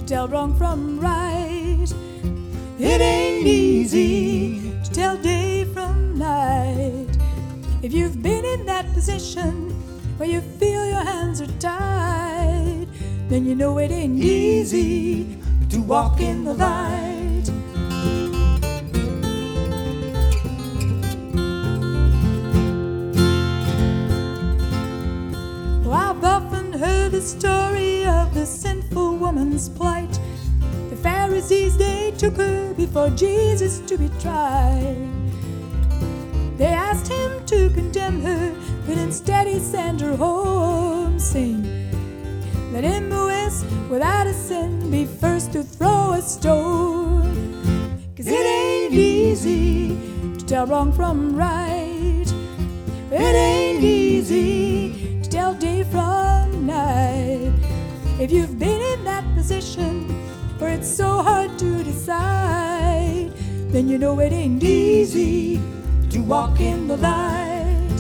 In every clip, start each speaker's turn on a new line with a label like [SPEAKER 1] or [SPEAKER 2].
[SPEAKER 1] tell wrong from right. It ain't easy to tell day from night. If you've been in that position where you feel your hands are tied, then you know it ain't easy to walk in the light. Oh, I've often heard the story of the sinful woman's plight. The Pharisees, they took her before Jesus to be tried. They asked him to condemn her, but instead he sent her home, saying, let him who is without a sin be first to throw a stone. 'Cause it ain't easy to tell wrong from right. It ain't easy to tell day from night. If you've been in that position where it's so hard to decide, then you know it ain't easy to walk in the light.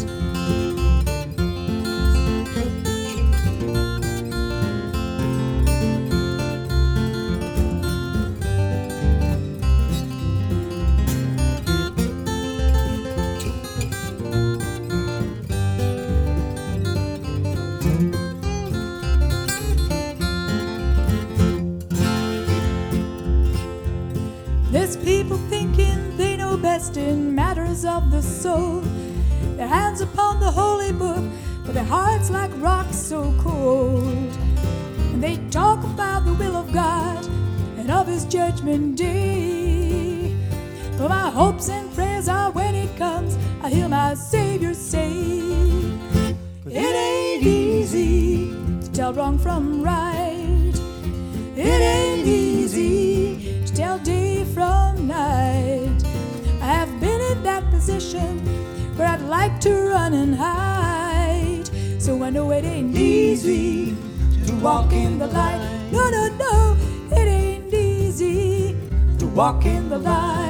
[SPEAKER 1] There's people thinking they know best in matters of the soul. Their hands upon the holy book, but their hearts like rocks so cold. And they talk about the will of God and of His judgment day. But my hopes and prayers are when it comes, I hear my Savior say, it ain't easy to tell wrong from right. It ain't easy to tell day from night. I have been in that position where I'd like to run and hide, so I know it ain't easy to walk in the light. No, no, no, it ain't easy to walk in the light.